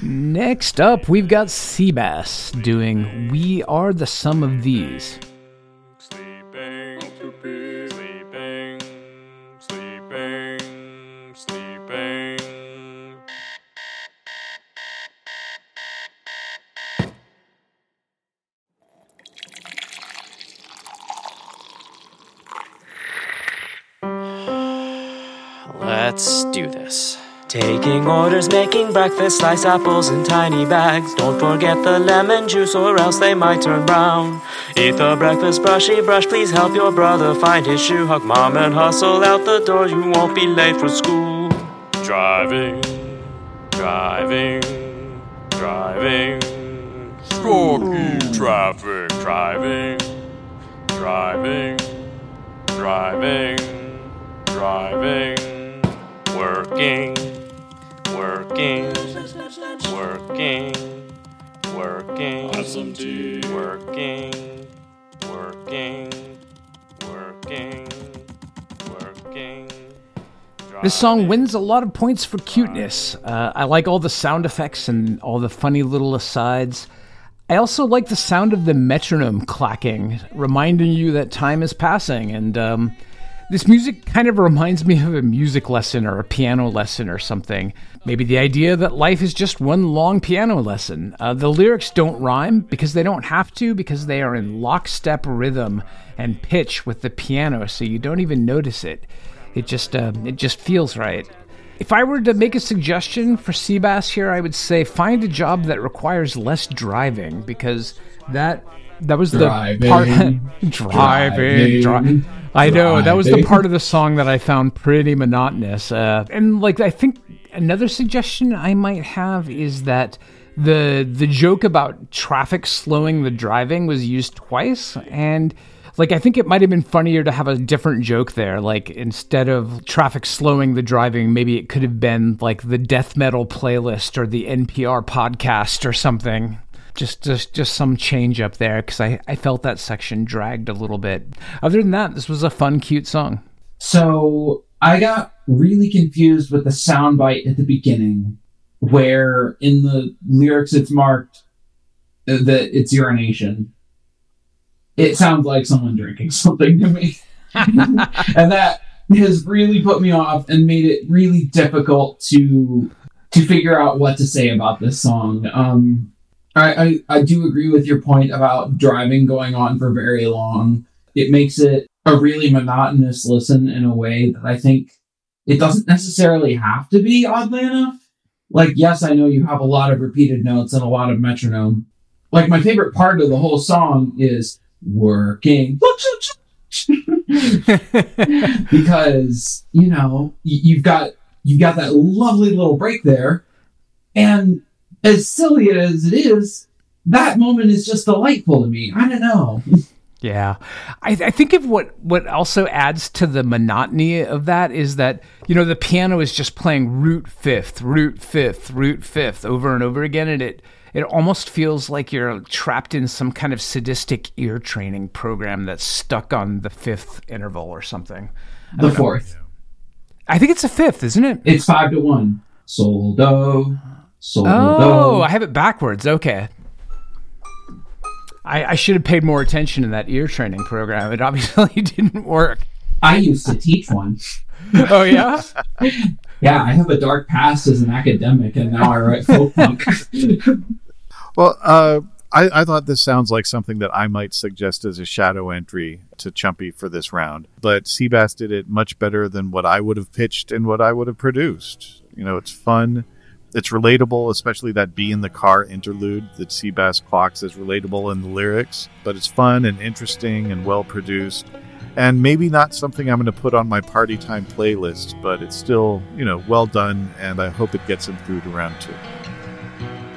Next up, we've got Seabass doing We Are the Sum of These. Sleeping, sleeping, sleeping, sleeping. Let's do this. Taking orders, making breakfast, slice apples in tiny bags. Don't forget the lemon juice or else they might turn brown. Eat the breakfast brushy brush, please help your brother find his shoe. Hug mom and hustle out the door, you won't be late for school. Driving, driving, driving. Scorpion. Traffic, driving, driving, driving, driving. Working, working, working, working. Have some tea. Working, working, working, working. This song wins a lot of points for cuteness. I like all the sound effects and all the funny little asides. I also like the sound of the metronome clacking, reminding you that time is passing. And this music kind of reminds me of a music lesson or a piano lesson or something. Maybe the idea that life is just one long piano lesson. The lyrics don't rhyme because they don't have to, because they are in lockstep rhythm and pitch with the piano, so you don't even notice it. It just feels right. If I were to make a suggestion for Seabass here, I would say find a job that requires less driving, because that was Driving. the part. Driving. I know, that was the part of the song that I found pretty monotonous. And like, I think another suggestion I might have is that the joke about traffic slowing the driving was used twice, and like, I think it might have been funnier to have a different joke there. Like, instead of traffic slowing the driving, maybe it could have been like the death metal playlist or the NPR podcast or something. Just some change up there, because I felt that section dragged a little bit. Other than that, this was a fun, cute song. So I got really confused with the soundbite at the beginning, where in the lyrics it's marked that it's urination. It sounds like someone drinking something to me. And that has really put me off and made it really difficult to figure out what to say about this song. I do agree with your point about driving going on for very long. It makes it a really monotonous listen in a way that I think it doesn't necessarily have to be, oddly enough. Like, yes, I know you have a lot of repeated notes and a lot of metronome. Like, my favorite part of the whole song is working. Because, you know, you've got that lovely little break there. And as silly as it is, that moment is just delightful to me. I don't know. Yeah. I think of what also adds to the monotony of that is that, you know, the piano is just playing root fifth, root fifth, root fifth over and over again, and it almost feels like you're trapped in some kind of sadistic ear training program that's stuck on the fifth interval or something. The fourth. I think it's a fifth, isn't it? It's 5-1. Sol, do, sol, do. Oh, I have it backwards. Okay. I should have paid more attention in that ear training program. It obviously didn't work. I used to teach one. Oh, yeah? Yeah, I have a dark past as an academic, and now I write folk punk. Well, I thought this sounds like something that I might suggest as a shadow entry to Chumpy for this round. But Seabass did it much better than what I would have pitched and what I would have produced. You know, it's fun. It's relatable, especially that Be in the Car interlude that Seabass clocks as relatable in the lyrics. But it's fun and interesting and well produced. And maybe not something I'm going to put on my party time playlist, but it's still, you know, well done. And I hope it gets him through to round 2.